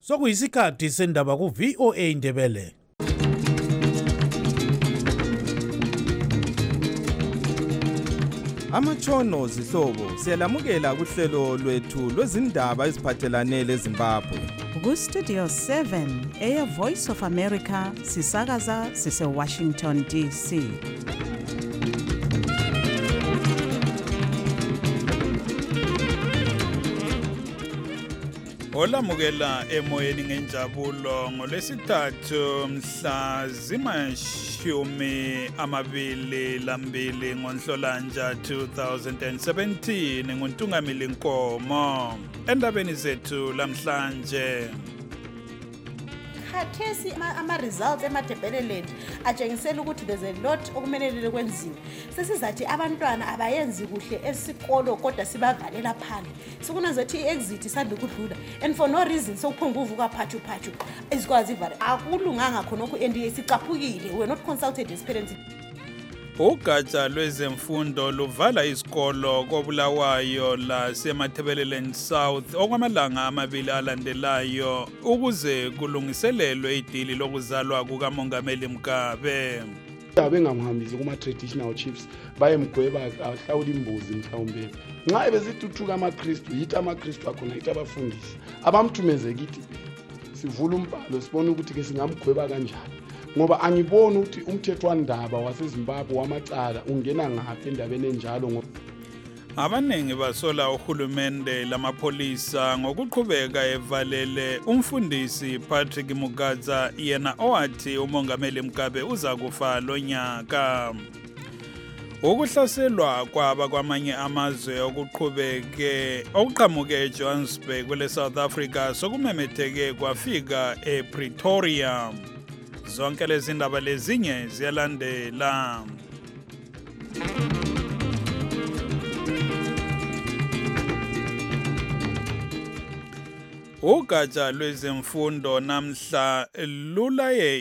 Sokuyisikhathi sendaba ku-VOA Indebele. Amatshono zihlobo siyalamukela kuhlelo lwethu lwezindaba eziphathelane leZimbabwe. Ku-Studio 7 Air Voice of America sisakaza sise-Washington DC. Olamukela emoyeni ngenjabulo ngolwesithathu mhla zima-22 ngoNhlolanja 2017 nguNtungamili Nkomo. Endabeni zethu lamhlanje, khathesi ama-results eMatabeleland atshengisela ukuthi there's a lot okumelele kwenziwe. Sesizathi abantwana abayenzi kuhle esikolo kodwa sibavalela phandle. Sikunazothi i-exit isanda ukudlula and for no reason sokuphunga uvuka phathu izikwazi ivale. Akulunganga khonokho and sicaphukile. We're not consulted as parents. ugatsha lwezemfundo luvala isikolo koBulawayo laseMatabeleland South okwamalanga amabili alandelayo ukuze kulungiselelwe idili lokuzalwa kukaMongameli Mugabe. Bengamhambisi kuma-traditional chiefs bayemgweba ahlawula imbuzi mhlawumbe nxa ebezithuthuka amaKristu yithi amaKristu akhona yithi abafundisi abamthumeze kithi sivula umbhalo sibone ukuthi ke singamgweba kanjani ngoba angiboni ukuthi umthethwandaba waseZimbabwe wamacala ungena ngaphi endabeni enjalo. Abaningi basola uhulumende lamapholisa ngokuqhubeka evalele umfundisi Patrick Mugadza yena owathi uMongameli Mugabe uza kufa lo nyaka. Ukuhlaselwa kwaba kwamanye amazwe okuqhamuke eJohannesburg kwele South Africa sokumemetheke kwafika ePretoria. Zonke lezi ndaba lezinye ziyalandela. Ugatsha lwezemfundo namhla lulaye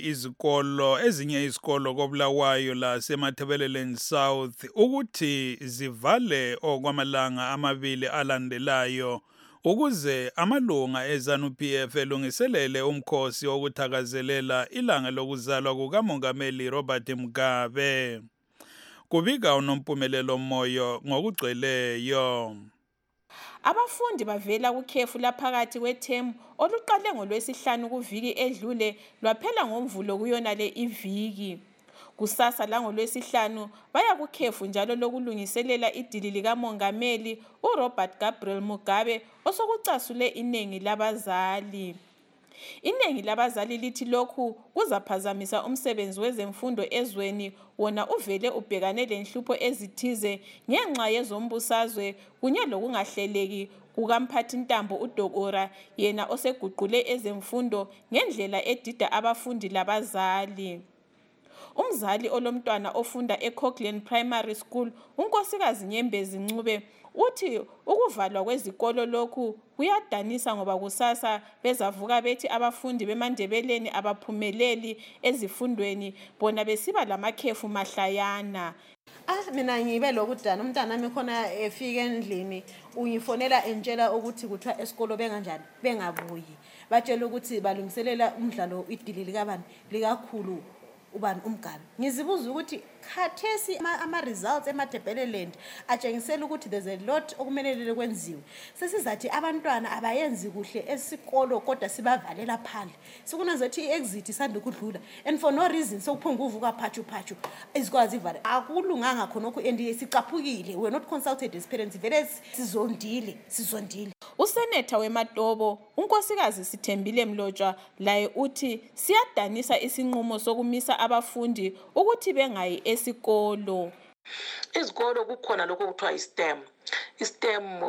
ezinye izikolo koBulawayo laseMatabeleland South ukuthi zivale okwamalanga amabili alandelayo ukuze amalunga eZANU-PF elungiselele umkhosi wokuthakazelela ilanga lokuzalwa kukaMongameli Robert Mugabe. Kubika uNompumelelo Moyo ngokugcweleyo. Abafundi bavela kukhefu laphakathi kwethemu oluqale ngoLwesihlanu kuviki edlule lwaphela ngoMvulo kuyonale iviki. Kusasa langoLwesihlanu baya kukhefu njalo lokulungiselela idili likaMongameli uRobert Gabriel Mugabe osokucasule inengi labazali. Inengi labazali lithi lokhu kuzaphazamisa umsebenzi wezemfundo ezweni wona uvele ubhekane lenhlupho ezithize ngenxa yezombusazwe kunye lokungahleleki kukamphathintambo uDokora yena oseguqule ezemfundo ngendlela edida abafundi labazali. Umzali olomntwana ofunda eCochlean Primary School unkosikazi Nyembezi Ncube uthi ukuvalwa kwezikolo lokhu kuyadanisa ngoba kusasa bezavuka bethi abafundi beMandebeleni abaphumeleli ezifundweni bona besiba lamakhefu mahlayana. Mina ngibe lokudana umntana nami khona efika endlini ungifonela entshela ukuthi kuthiwa esikolo benganjani bengabuyi batshela ukuthi balungiselela umdlalo idili likabani likakhulu ubani uMgabe. Ngizibuza ukuthi khathesi ama-results eMatabeleland atshengisela ukuthi there's a lot okumelele kwenziwe. Sesizathi abantwana abayenzi kuhle esikolo kodwa sibavalela phandle. Sikunazothi i-exit isanda ukudlula and for no reason sokuphunga uvuka phathu izikwazi ivale. Akulunganga khonokho and sicaphukile. We're not consulted as parents. Vele sizondile. Usenetha weMatobo unkosikazi Sithembile Mlotshwa laye uthi siyadanisa isinqumo sokumisa abafundi ukuthi bengayi esikolo. Izikolo kukhona lokho kuthiwa istem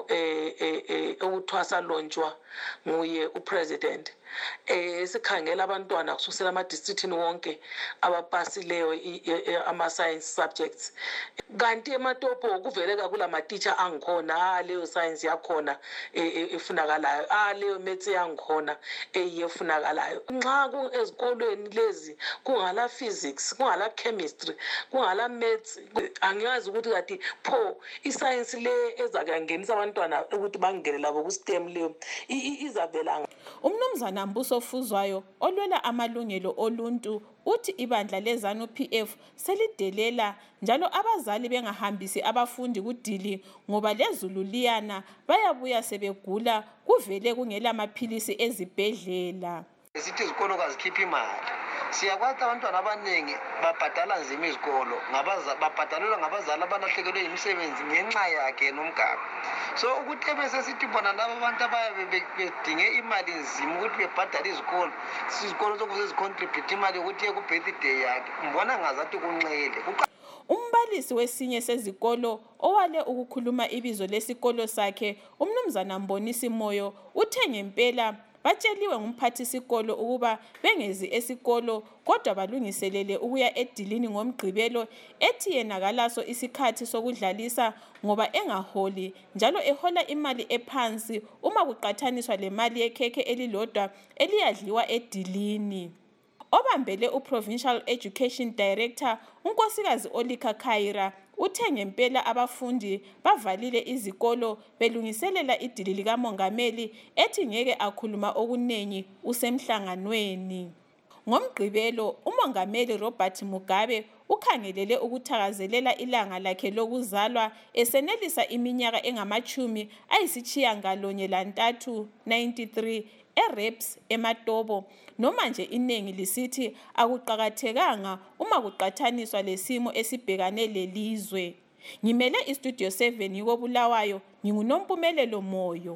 okuthiwa salonjwa nguye upresident sikhangela abantwana kususela ama-districtini wonke abapasileyo ama-science subjects. Kanti eMatopo kuveleka kulamatitsha angikhona leyo science yakhona efunakalayo leyo maths yangikhona efunakalayo. Nxa ezikolweni lezi kungala physics kungala chemistry kungala maths angiyazi ukuthi kathi pho iscience le ezakangenisa abantwana ukuthi bangene labo ku STEM leyo izavela. Umnumzana Mbuso Fuzwayo olwela amalungelo oluntu uthi ibandla lezanu PF selidelela njalo abazali bengahambisi abafundi kudili ngoba lezulu liyana bayabuya sebegula kuvele kungela amaphilisi ezibhedlela. Sithi izikolo kazikhiphi imali. Siyakwazi abantwana abaningi babhadala nzima izikolo babhadalelwa ngabazali abalahlekelwe imisebenzi ngenxa yakhe nomgaba. So ukuthi bese sithi bona laba abantu abayabe bedinge imali nzima ukuthi bebhadale izikolo sokuze zicontribute imali ukuthi ku birthday yakhe mbona ngazathi kunxele. Umbalisi wesinye sezikolo owale ukukhuluma ibizo lesikolo sakhe umnumzana Mbonisi Moyo uthe ngempela batsheliwe ngumphathisikolo ukuba bengezi esikolo kodwa balungiselele ukuya edilini ngomgqibelo ethi yena kalaso isikhathi sokudlalisa ngoba engaholi njalo ehola imali ephansi uma kuqathaniswa le mali yekhekhe elilodwa eliyadliwa edilini. Obambele uProvincial Education Director unkosikazi Olika Khaira uthe ngempela abafundi bavalile izikolo belungiselela idili likamongameli ethi ngeke akhuluma okunengi usemhlanganweni. Ngomgqibelo umongameli Robert Mugabe ukhangelele ukuthakazelela ilanga lakhe lokuzalwa esenelisa iminyaka engamachumi ayisitshiyangalonye lantathu 93 eReps eMatobo noma nje inengi lisithi akuqakathekanga uma kuqathaniswa lesimo esibhekane lelizwe. Ngimele iStudio 7 yiko Bulawayo nginguNompumelelo Moyo.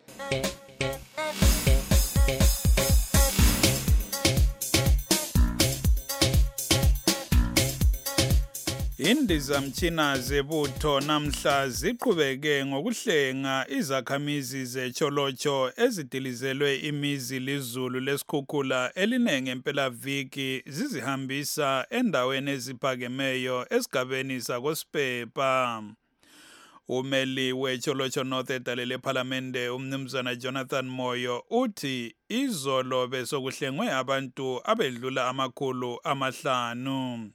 Indizamtshina zebutho namhla ziqhubeke ngokuhlenga izakhamizi zeCholocho ezidilizelwe imizi lizulu lesikhukhula elinenge empelaviki zizihambisa endaweni eziphakemeyo esigabeni sakoSpepa. Umeli weCholocho North edalele ePhalamende umnumzana Jonathan Moyo uthi izolo besokuhlengwe abantu abedlula 500.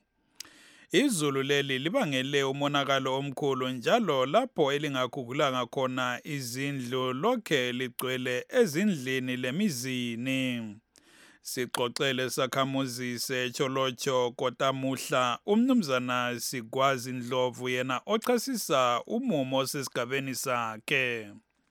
Izulu leli libangele umonakalo omkhulu njalo lapho elingakhukhulanga khona izindlu lokhe ligcwele ezindlini lemizini. Sixoxele sakhamuzi seCholocho Kotamuhla umnumzana Sigwazi Ndlovu yena ochasisa umumo sesigabeni sakhe.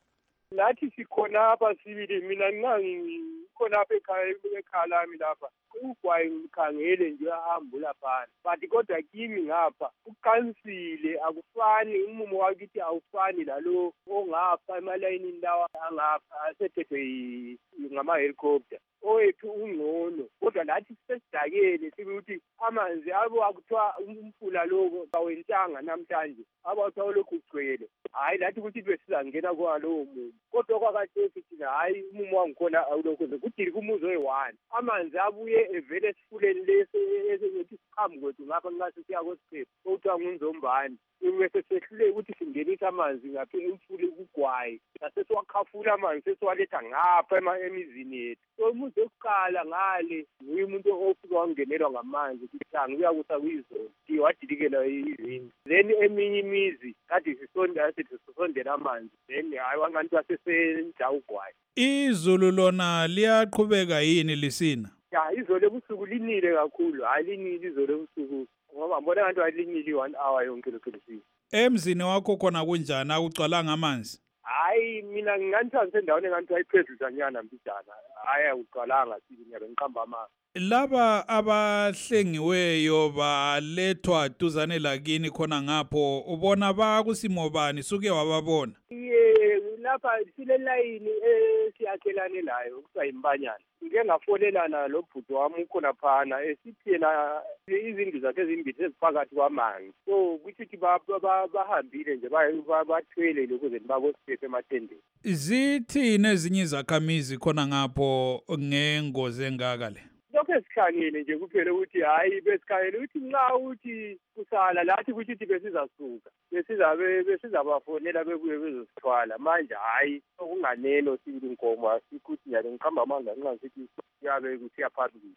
Nathi sikhona apha sibili mina ngikhona apha ekhaya lami lapha ugwayi ngikhangele nje ahambula phana but kodwa kimi ngapha uqansile akufani umumo wakithi awufani lalo ongapha emalayinini lawa angapha asethethwe ngama-helicopter owethu ungcono kodwa lathi sesidakele sikuthi amanzi abo akuthiwa umfula lowo awentanga namhlanje abo akuthiwa olokhu ugcwele hayi lathi ukuthi besizangena kwalowo mumo kodwa kwakade sithi hayi umumo wangikhona awulokhu kudili kumuzi oyi-1 amanzi abuye evele esifuleni lesi esethi sihambi kwethu ngapha nxa sisiya koSiphepho okuthiwa nguNzombani bese sehluleke ukuthi singenise amanzi ngapha emfule kugwayi nasesiwakhafula amanzi sesiwaletha ngapha emizini yethu so umuzi wokuqala ngale nguye umuntu ofika wangenelwa ngamanzi kuthanga uyakusa kuyizolo wadilikela izindlu then eminye imizi kade sisondela amanzi then hayi wanganti wasesenja ugwayi. Izulu lona liyaqhubeka yini lisina? Ya izolo ebusuku linile kakhulu hayi linile izolo ebusuku ngoba mbona kanti walinile 1 hour yonke lokho lisina. Emzini wakho khona kunjani akucwalanga amanzi? Hayi mina ngingathi sendaweni engathi ayiphezudanyana mbijana hayi akucwalanga sibi ngiyabe ngiqamba amanzi. Laba abahlengiweyo balethwa duzane lakini khona ngapho ubona bakusimo bani suke wababona? Lapha sile line siyakhelane layo kuthiwa yimbanyana ngike ngafonelana lo bhuti wami ukhona phana esithi yena izindlu zakhe ezimbili eziphakathi kwamanzi so kuthi bahambile nje bathwele ukuze bakoSiphepho emathendeni. Zithini ezinye izakhamizi khona ngapho ngengozi engaka le? Lokho esikhangele nje kuphela ukuthi hayi besikhangele ukuthi nxa uthi kusala lathi ukuthi besizasuka besizabafonela bebuye bezosithwala manje hayi okunganeno sibili inkomo asikuthi nyalo ngiqamba amanga nxa sithi yabe kuthi yaphambili.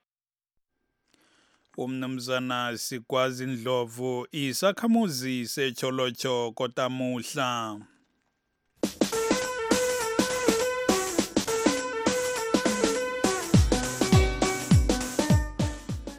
Umnumzana Sigwazi Ndlovu isakhamuzi seCholocho Kotamuhla.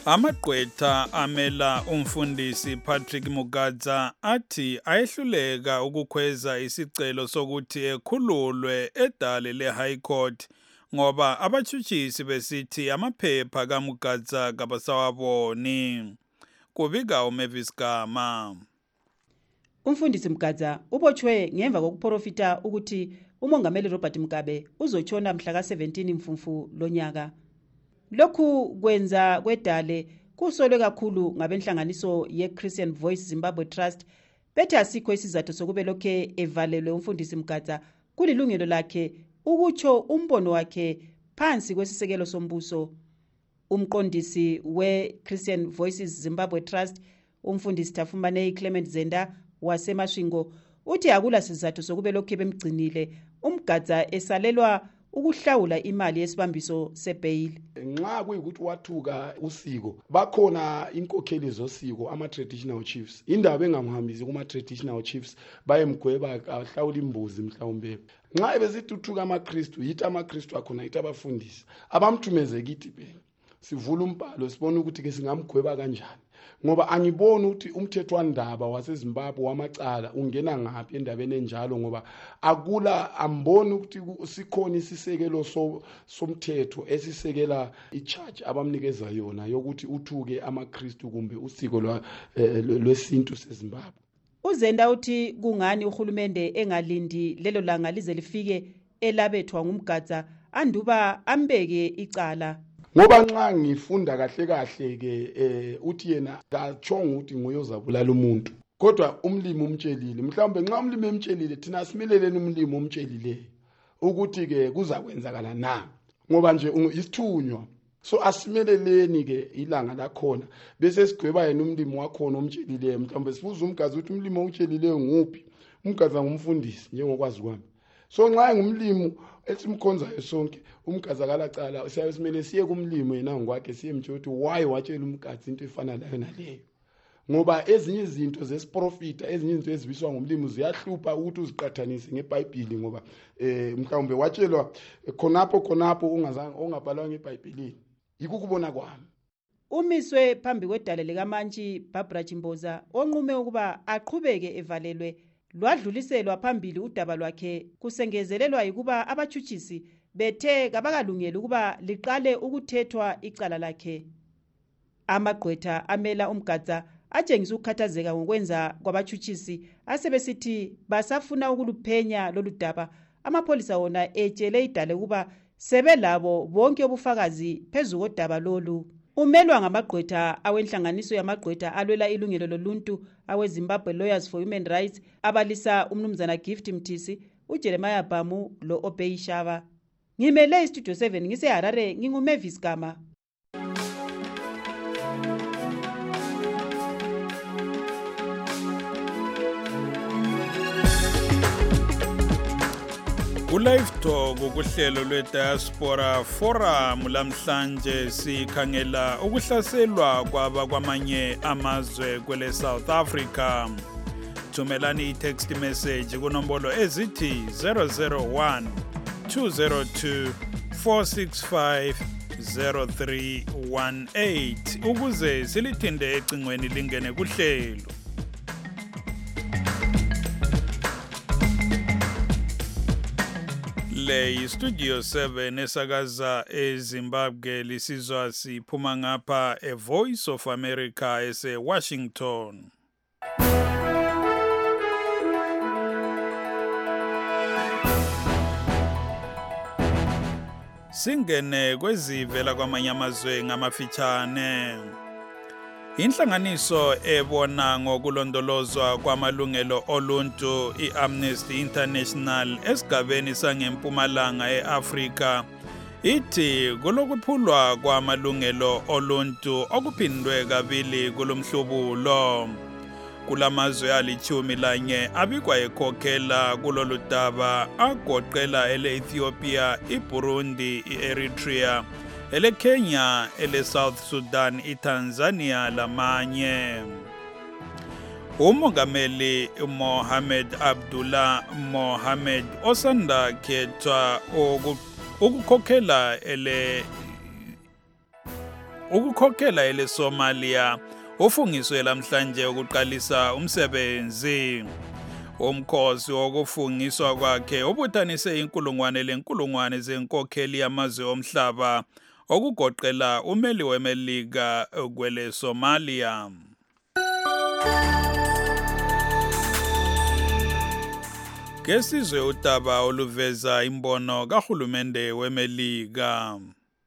Amagqwetha amela umfundisi Patrick Mugadza athi ayehluleka ukukhweza isicelo sokuthi ekhululwe edale le-High Court ngoba abatshutshisi besithi amaphepha kaMugadza kabasawaboni. Kubika uMavis Gama. Umfundisi Mugadza ubotshwe ngemva kokuprofita ukuthi umongameli Robert Mugabe uzotshona mhla ka-17 Mfumfu lonyaka. Lokhu kwenza kwedale kusolwe kakhulu ngabenhlanganiso ye-Christian Voice Zimbabwe Trust bethi asikho isizathu sokube lokhe evalelwe umfundisi Mugadza kulilungelo lakhe ukutsho umbono wakhe phansi kwesisekelo sombuso. Umqondisi we-Christian Voices Zimbabwe Trust umfundisi Tafumane Clement Zenda wasemashingo uthi akula sizathu sokube lokhe bemgcinile uMugadza esalelwa ukuhlawula imali yesibambiso sebhayili. Nxa kuyikuthi wathuka usiko bakhona inkokheli zosiko ama-traditional chiefs indaba engamhambisi kuma-traditional chiefs bayemgweba ahlawula imbuzi mhlawumbe. Nxa ebesithuthuka amakristu yithi amakristu akhona yithi abafundisi abamthumeze kithi phela sivula umbhalo sibone ukuthi ke singamgweba kanjani ngoba angiboni ukuthi umthethwandaba waseZimbabwe wamacala ungena ngaphi endabeni enjalo ngoba akula amboni ukuthi sikhona isisekelo somthetho esisekela i-charge abamnikeza yona yokuthi uthuke amakristu kumbe usiko lwesintu seZimbabwe. Uzenda uthi kungani uhulumende engalindi lelo langa lize lifike elabethwa nguMugadza anduba ambeke icala. Ngoba nxa ngifunda kahle ke uthi yena kachonga ukuthi nguye ozabulala umuntu kodwa umlimi umtshelile mhlawumbe nxa umlimi emtshelile thina simeleleni umlimi umtshelile ukuthi ke kuzakwenzakala na ngoba nje isithunywa so asimeleleni ke ilanga lakhona bese sigweba yena umlimi wakhona omtshelileyo mhlawumbe sibuza uMugadza ukuthi umlimi omtshelileyo nguphi. uMugadza ngumfundisi njengokwazi kwami so nxa ngumlimi esimkhonzayo sonke uMugadza kalacala siyabe simele siye kumlimo yena ngokwakhe siyemtsho ukuthi why watshela uMugadza into efana layo naleyo ngoba ezinye izinto zesiprofita ezinye izinto ezibiswa ngumlimo ziyahlupha ukuthi uziqathanise ngeBhayibheli ngoba mhlawumbe watshelwa khonapho ungabhalwa ngeBhayibhelini yikukubona kwami. Umiswe phambi kwedale likaMantshi Barbara Chimboza onqume ukuba aqhubeke evalelwe lwadluliselwa phambili udaba lwakhe kusengezelelwa ukuba abatshutshisi bethe kabakalungeli ukuba liqale ukuthethwa icala lakhe. Amagqwetha amela uMugadza atshengisa ukukhathazeka ngokwenza kwabatshutshisi asebesithi basafuna ukuluphenya lolu daba. Amapholisa wona etshele idale ukuba sebelabo bonke obufakazi phezu kodaba lolu. Umelwa ngamagqwetha awenhlanganiso yamagqwetha alwela ilungelo loluntu aweZimbabwe Lawyers for Human Rights abalisa umnumzana Gift Mthisi, uJeremiah Bhamu lo Obey Shava. Ngimele iStudio 7 ngiseHarare nginguMavis Gama. Live Talk ukuhlelo lwe-Diaspora Forum lamhlanje sikhangela ukuhlaselwa kwamanye amazwe kwele South Africa. Thumelani i-text message kunombolo ezithi 001 202 465 0318 ukuze silithinde ecingweni lingene kuhlelo. Le Studio 7 esakaza eZimbabwe lisizwa siphuma ngapha Voice of America ese-Washington. Singene kwezivela kwamanye amazwe ngamafitshane. Inhlanganiso ebona ngokulondolozwa kwamalungelo oluntu iAmnesty International esigabeni sangempumalanga eAfrika ithi kulokuphulwa kwamalungelo oluntu okuphindwe kabili kulomhlubulo. Kulamazwe ali-11 abikwa ekhokhela kulolu daba agoqela ele-Ethiopia, iBurundi, iEritrea, ele-Kenya, ele-South Sudan, iTanzania lamanye. Umongameli Mohamed Abdullah Mohamed osanda khethwa ukukhokhela ukukhokhela eleSomalia ufungiswe namhlanje ukuqalisa umsebenzi. Umkhosi wokufungiswa kwakhe ubuthanise inkulungwane zenkokheli yamazwe omhlaba okugoqela umeli weMelika kwele Somalia. Ngesizwe udaba oluveza imbono kahulumende weMelika.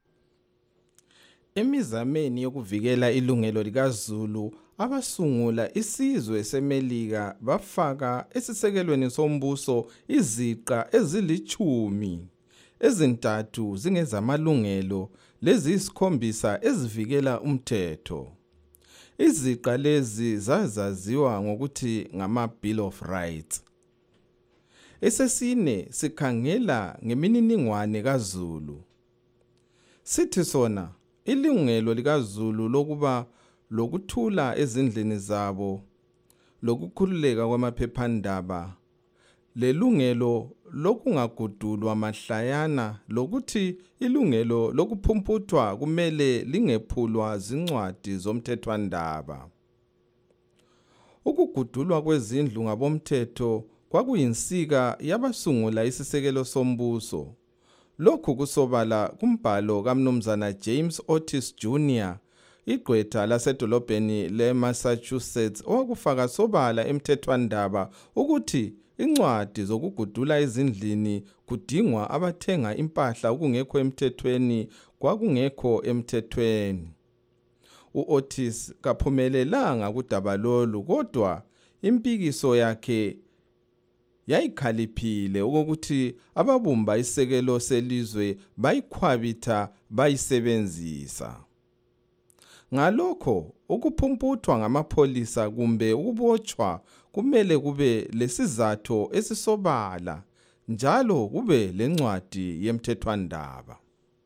Emizameni yokuvikela ilungelo likaZulu, abasungula isizwe seMelika bafaka esisekelweni sombuso iziqa ezili-10, ezintathu zingezamalungelo leziyisikhombisa ezivikela umthetho. Iziqa lezi zazaziwa ngokuthi ngama-Bill of Rights. Esesine sikhangela ngemininingwane kaZulu. Sithi sona ilungelo likaZulu lokuba lokuthula ezindlini zabo, lokukhululeka kwamaphephandaba, lelungelo lokungagudulwa mahlayana, lokuthi ilungelo lokuphumputhwa kumele lingephulwa zincwadi zomthethwandaba. Ukugudulwa kwezindlu ngabomthetho kwakuyinsika yabasungula isisekelo sombuso. Lokhu kusobala kumbhalo kaMnumzana James Otis Jr., igqwetha lasedolobheni leMassachusetts, owakufaka sobala emthethwandaba ukuthi incwadi zokugudula ezindlini kudingwa abathenga impahla okungekho emthethweni kwakungekho emthethweni. U-Otis kaphumelelanga kudaba lolu, kodwa impikiso yakhe yayikhaliphile ukuthi ababumba isekelo selizwe bayikhwabitha bayisebenzisa. Ngalokho ukuphumputhwa ngamapholisa kumbe ukubotshwa kumele kube lesizatho esisobala, njalo kube lencwadi yemthethwandaba.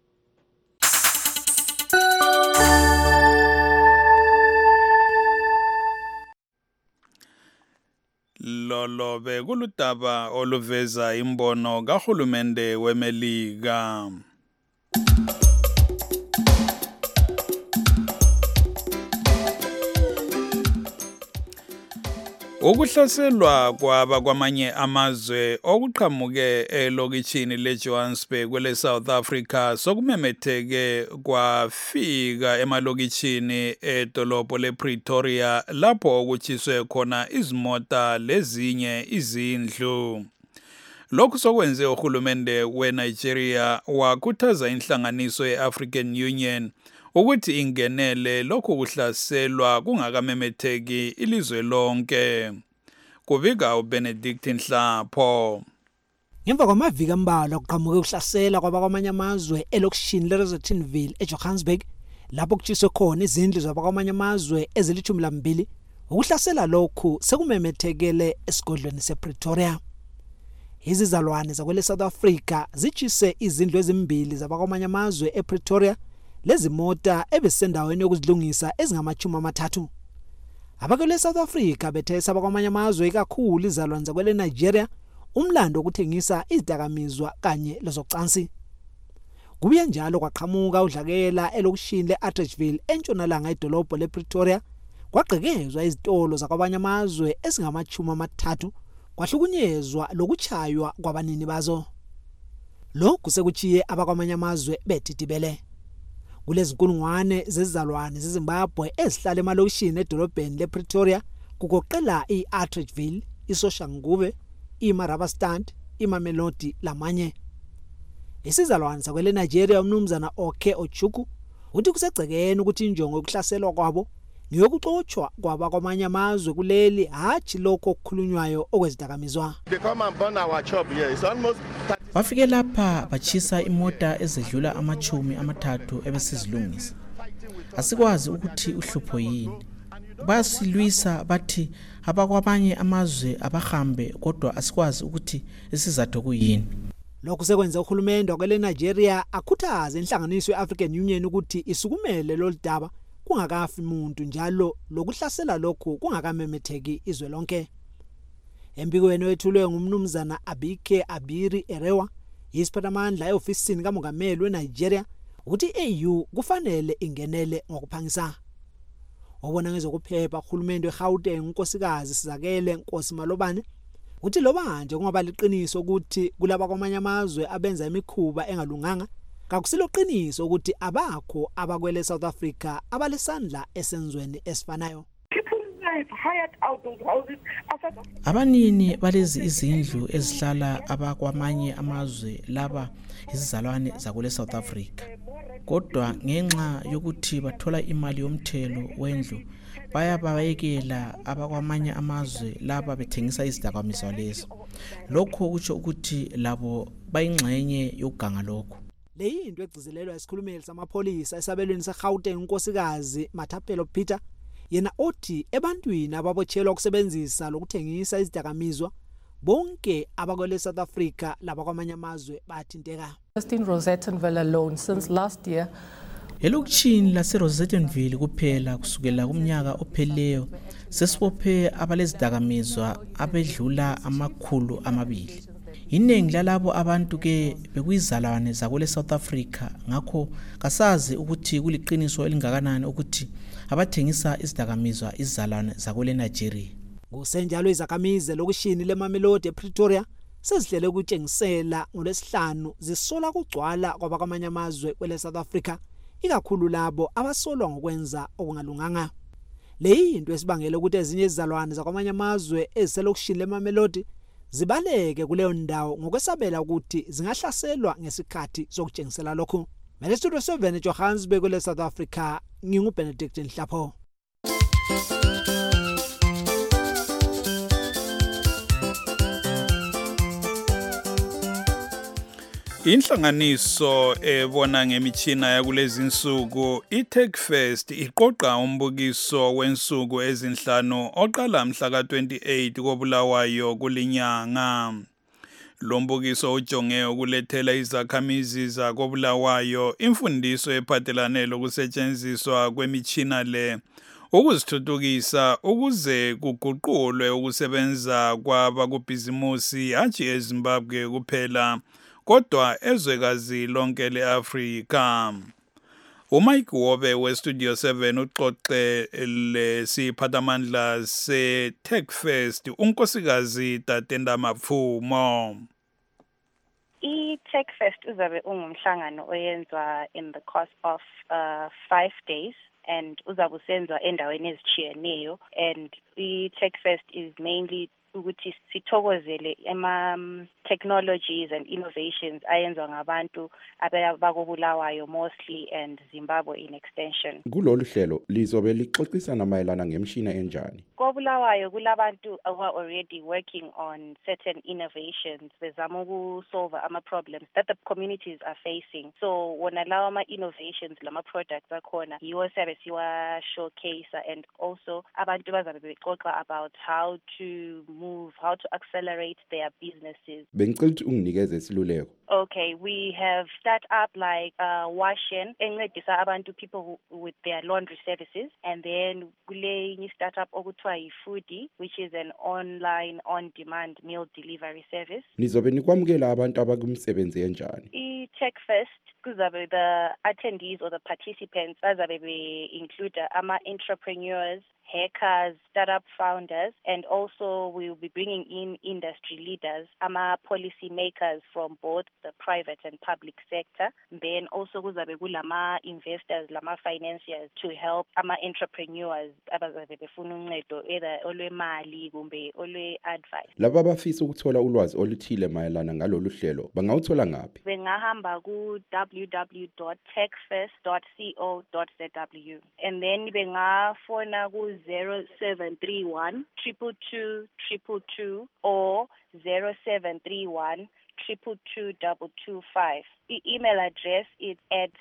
Lolo bekuludaba oluveza imbono kahulumende weMelika. Ukuhlaselwa kwamanye amazwe okuqhamuke elokishini leJohannesburg kwele South Africa sokumemetheke kwafika emalokishini edolobho lePretoria lapho okutshiswe khona izimota lezinye izindlu. Lokhu sokwenze uhulumende weNigeria wakhuthaza inhlanganiso yeAfrican Union ukuthi ingenele lokhu kuhlaselwa kungakamemetheki ilizwe lonke. Kubika uBenedict Nhlapho. Ngemva kwamaviki ambalwa kuqhamuke ukuhlasela kwabakwamanye amazwe elokishini leRosettenville eJohannesburg lapho kutshiswe khona izindlu zabakwamanye amazwe ezili-12, ukuhlasela lokhu sekumemethekele esigodlweni sePretoria. Izizalwane zakwele South Africa zitshise izindlu ezimbili zabakwamanye amazwe ePretoria lezimota ebesendaweni yokuzilungisa ezingama-30. Abakwele South Africa bethesa abakwamanye amazwe ikakhulu izalwane zakwele Nigeria umlando wokuthengisa izidakamizwa kanye lezocansi. Kubuye njalo kwaqhamuka udlakela elokishini leAtteridgeville entshonalanga edolobho lePretoria, kwagqekezwa izitolo zakwamanye amazwe ezingama-30, kwahlukunyezwa lokuchaywa kwabanini bazo. Lokhu sekuchiye abakwamanye amazwe bedidibele. Kulezi nkulungwane zezizalwane zeZimbabwe ezihlala emalokishini edolobheni lePretoria kugoqela iAtteridgeville, iSoshanguve, iMarabastand, iMamelodi lamanye. Isizalwane sakwele Nigeria umnumzana Oke Ochuku uthi kusegcekeni ukuthi injongo yokuhlaselwa kwabo ngiyokuxotshwa kwabakwamanye amazwe kuleli hatshi lokho okukhulunywayo okwezidakamizwa. Bafike lapha bachisa imota ezedlula ama-30 ebesizilungisa. Asikwazi ukuthi uhlupho yini. Basilwisa bathi abakwamanye amazwe abahambe, kodwa asikwazi ukuthi isizathu kuyini. Lokhu sekwenze uhulumende wakwele Nigeria akhuthaze inhlanganiso yeAfrican Union ukuthi isukumele lo daba kungakafi umuntu, njalo lokuhlasela lokhu kungakamemetheki izwe lonke. Embikweni wethulwe ngumnumzana Abike Abiri Erewa, isiphathamandla eofisini kamongameli weNigeria, ukuthi i-AU kufanele ingenele ngokuphangisa. Obona ngezokuphepha uhulumende weGauteng unkosikazi Sizakele Nkosi Malobane uthi loba nje kungaba liqiniso ukuthi kulaba kwamanye amazwe abenza imikhuba engalunganga kakusilo qiniso ukuthi abakho abakwele South Africa abalesandla esenzweni esifanayo. Abanini balezi izindlu ezihlala abakwamanye amazwe laba izizalwane zakule South Africa. Kodwa ngenxa yokuthi bathola imali yomthelo wendlu bayabayekela abakwamanye amazwe laba bethengisa izidakamizwa lezo. Lokho kutsho ukuthi labo bayingxenye yoganga lokho. Leyinto egcizelelwa isikhulumeli samapholisa esabelweni seGauteng unkosikazi Mathaphelo Peter yena othi ebantwini ababotshelwa ukusebenzisa lokuthengisa izidakamizwa bonke abakwele South Africa laba kwamanye amazwe bathinteka. Just in Rosettenville alone since last year elokishini laseRosettenville kuphela kusukela kumnyaka opheleyo sesibophe abalezidakamizwa abedlula 200. Iningi lalabo abantu ke bekuyizalwane zakule South Africa ngakho kasazi ukuthi kuliqiniso elingakanani ukuthi abathengisa izidakamizwa izizalwane zakule Nigeria. Ngosenjalo izakhamizi lokishini leMamelodi ePretoria sezihlele ukutshengisela ngolesihlanu zisola kugcwala kwabakwamanye amazwe kwele South Africa ikakhulu labo abasolwa ngokwenza okungalunganga. Leyinto esibangela ukuthi ezinye izizalwane zakwamanye amazwe eziselokishini leMamelodi zibaleke kuleyo ndawo ngokwesabela ukuthi zingahlaselwa ngesikhathi sokutshengisela lokho. Mele Studio 7 eJohannesburg kwele South Africa nginguBenedict Nhlapho. Inhlanganiso ebona ngemichina yakulezi insuku iTechFest iqoqa umbukiso wensuku ezinhlanu oqala mhla ka28 koBulawayo kulinyanga. Lo mbukiso ujonge ukulethela izakhamizi zakoBulawayo imfundiso ephathelane lokusetshenziswa kwemichina le ukuzithuthukisa ukuze kuguqulwe ukusebenza kwabakubhizimusi hatshi eZimbabwe kuphela kodwa ezwekazi lonke leAfrika. uMike Wobe weStudio 7 uxoxe lesiphathamandla seTechFest unkosikazi Tatenda Mapfumo. iTechFest uzabe ungumhlangano oyenzwa in the course of 5 days and uzabe usenzwa endaweni ezitshiyeneyo and iTechFest is mainly ukuthi sithokozele technologies and innovations ayenzwa ngabantu abakubulawayo mostly and Zimbabwe in extension. Kulolu hlelo lizobe lixoxisana mayelana ngemshina enjani? Kobulawayo kulabantu who are already working on certain innovations bezama ukusolve ama-problems that the communities are facing. So wona lawa ama-innovations lama products akhona yiwo sabe siwa showcase and also abantu bazabe bexoxa about how to accelerate their businesses. Bengicela ukuthi unginikeze isiluleko. Okay, we have start up like Washen encedisa abantu people with their laundry services, and then kule startup okuthiwa iFoodie, which is an online on-demand meal delivery service. Nizobe nikwamukela abantu abakumsebenzi enjani? iTechFest kuzabe the attendees or the participants bazabe include ama-entrepreneurs, hackers, startup founders, and also we will be bringing in industry leaders, policy makers from both the private and public sector. Then also kuzabe kulama investors, lama financiers to help entrepreneurs abazabe befuna uncedo either olwemali kumbe olwe-advice. Laba abafisa ukuthola ulwazi oluthile mayelana ngalolu hlelo bangawuthola ngaphi? Bengahamba ku www.techfest.co.zw and then bengafona ku 0731 222 222 or 0731 222 The email address is at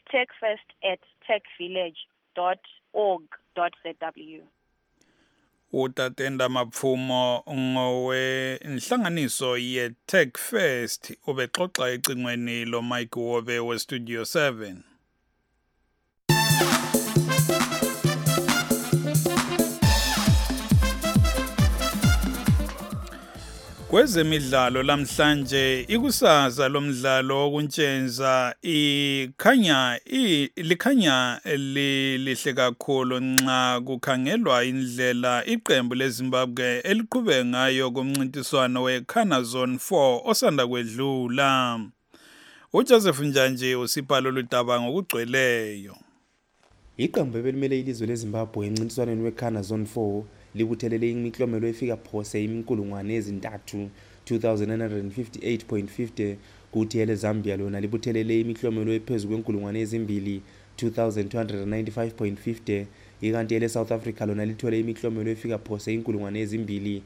techfest@techvillage.org.zw. Utatenda Mapfumo ngowe inhlanganiso yeTechFest ubexoxa ecingweni lo Mike Wobe weStudio 7. Kwezemidlalo lamhlanje ikusasa lomdlalo wokuntsheza likhanya lihle kakhulu nxa kukhangelwa indlela iqembu leZimbabwe eliqhubeka ngayo kumncintiswano weCana Zone 4 osanda kwedlula. uJoseph Njanje usipha lolu daba ngokugcweleyo. Iqembu ebelimele ilizwe leZimbabwe emncintiswaneni weCana Zone 4 libuthelele imiklomelo efika phose imikulungwane ezintathu 2958.50 kuthi eleZambia lona libuthelele imiklomelo ephezulu kwenkulungwane ezimbili 2295.50 ikanti eleSouth Africa lona lithole imiklomelo efika phose inkulungwane ezimbili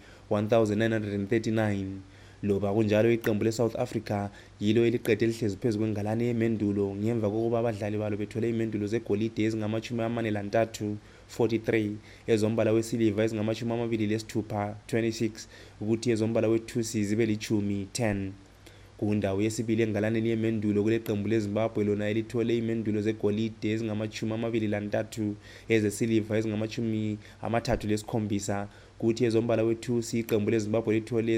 1939. Loba kunjalo iqembu leSouth Africa yilo eliqede lihlezi phezulu kwengalane yemendulo ngemva kokuba abadlali balo bethole imendulo zegolide ezingama-43 43 ezombala wesiliva ezingama-26 26 ukuthi ezombala wethusi zibe li-10 10. Kundawo yesibili engalaneni yemendulo kule qembu leZimbabwe lona elithole imendulo zegolide ezingama-23 ezesiliva ezingama-37 kuthi ezombala wethusi iqembu leZimbabwe lithole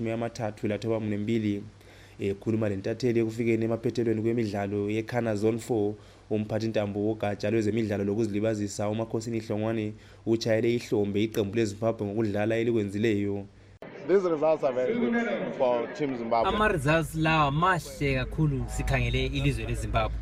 ezingama-32. Ekhuluma lentatheli ekufikeni emaphethelweni kwemidlalo yeCana Zone 4 umphathintambo wogatsha lwezemidlalo lokuzilibazisa uMakhosini Hlongwane utshayele ihlombe iqembu leZimbabwe ngokudlala elikwenzileyo. These results are very good for Team Zimbabwe. Ama-results lawa mahle kakhulu sikhangele ilizwe leZimbabwe.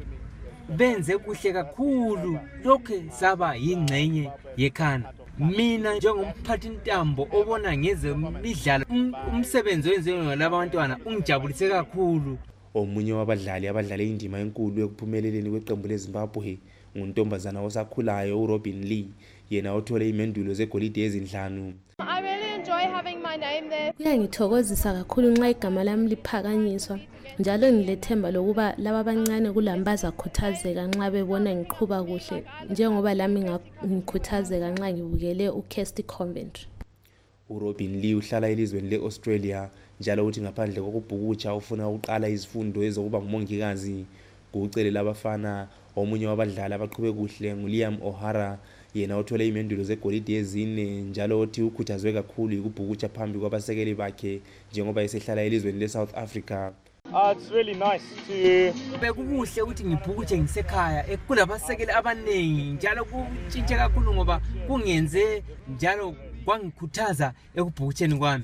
Benze kuhle kakhulu lokho saba yingcenye yeCana. Mina njengomphathintambo obona ngezemidlalo umsebenzi wenziwe ngalaba bantwana ungijabulise kakhulu. Omunye wabadlali abadlale indima enkulu ekuphumeleleni kweqembu leZimbabwe nguntombazana osakhulayo uRobin Lee yena othole imendulo zegolide ezinhlanu. I really enjoy having my name there. Kuyangithokozisa kakhulu nxa igama lami liphakanyiswa njalo ngilethemba lokuba laba abancane kulami bazakhuthazeka nxa bebona ngiqhuba kuhle njengoba lami ngikhuthazeka nxa ngibukele uKirsty Coventry. uRobin Lee uhlala elizweni leAustralia njalo uthi ngaphandle kokubhukutsha ufuna ukuqala izifundo ezokuba ngumongikazi. Kucele labafana omunye wabadlali abaqhube kuhle nguLiam O'Hara yena othole imendulo zegolide ezine njalo othi ukhuthazwe kakhulu ukubhukutsha phambi kwabasekeli bakhe njengoba esehlala elizweni leSouth Africa. It's really nice to bekubuhle ukuthi ngibhukutshe ngisekhaya kulabasekeli abaningi njalo kutshintshe kakhulu ngoba kungenze njalo kwangikhuthaza ekubhukutsheni kwami.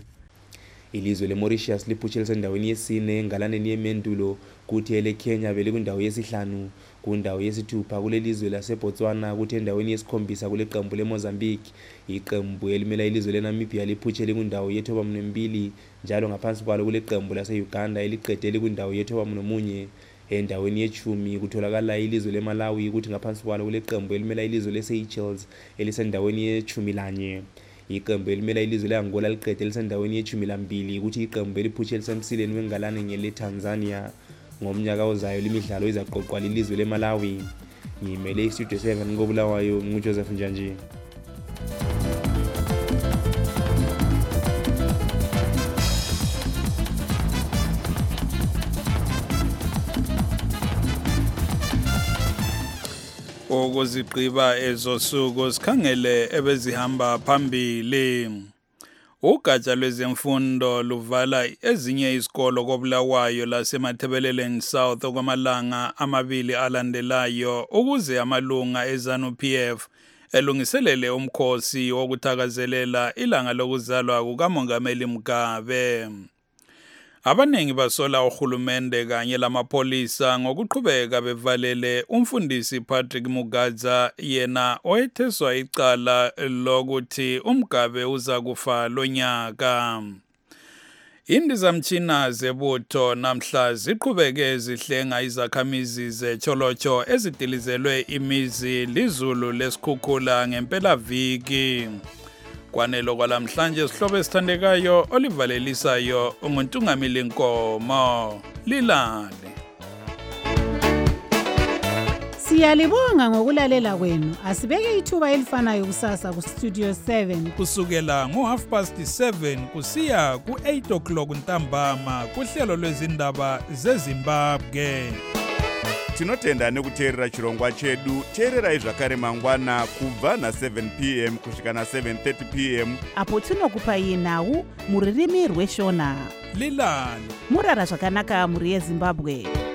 Ilizwe leMauritius liphutshele endaweni yesine engalaneni yemendulo kuthi eleKenya belikundawo yesihlanu. Kundawo yesithupha kulelizwe laseBotswana kuthi endaweni yesikhombisa kule qembu leMozambique. Iqembu elimela ilizwe leNamibia liphutshele kundawo ye-2 njalo ngaphansi kwalo kule qembu laseUganda eliqedele kundawo ye-1. Endaweni ye-10 kutholakala ilizwe leMalawi kuthi ngaphansi kwalo kule qembu elimela ilizwe leSeychelles elisendaweni ye-11. Iqembu elimela ilizwe leAngola liqede lisendaweni ye-12 ukuthi iqembu eliphutshele lisemsileni wengalane ngeleTanzania. Ngomnyaka ozayo limidlalo izaqoqwa lilizwe leMalawi. Ngimele iStudio 7 koBulawayo nguJoseph Njanje. Okuziqiba ezosuku sikhangele ebezihamba phambili. Ugatsha lwezemfundo luvala ezinye izikolo koBulawayo lasemathebeleleni South okwamalanga 2 alandelayo ukuze amalunga eZANU-PF elungiselele umkhosi wokuthakazelela ilanga lokuzalwa kukaMongameli Mugabe. Abanengi basola uhulumende kanye lamapolisa ngokuqhubeka bevalele umfundisi Patrick Mugaza yena oyetheswa icala lokuthi uMgabe uza kufa lonyaka. Indizamtshina zebutho namhla ziqhubeke zihlenga izakhamizi zeCholocho ezidilizelwe imizi lizulu lesikhukhula ngempela viki. Kwanelo kwalamhlanje sihlobo esithandekayo olivalelisayo unguntungamili Nkomo lilale. Siyalibonga ngokulalela kwenu. Asibeke ithuba elifanayo kusasa ku Studio 7 kusukela ngo7:30 kusiya ku8 o'clock ntambama kuhlelo lwezindaba zeZimbabwe. tinotenda nekuteerera chirongwa chedu. teererai zvakare mangwana kubva na7 p.m. kusvika na7:30 p.m. apo tinokupai nhau mururimi rweshona. lilani murara zvakanaka mhuri yezimbabwe.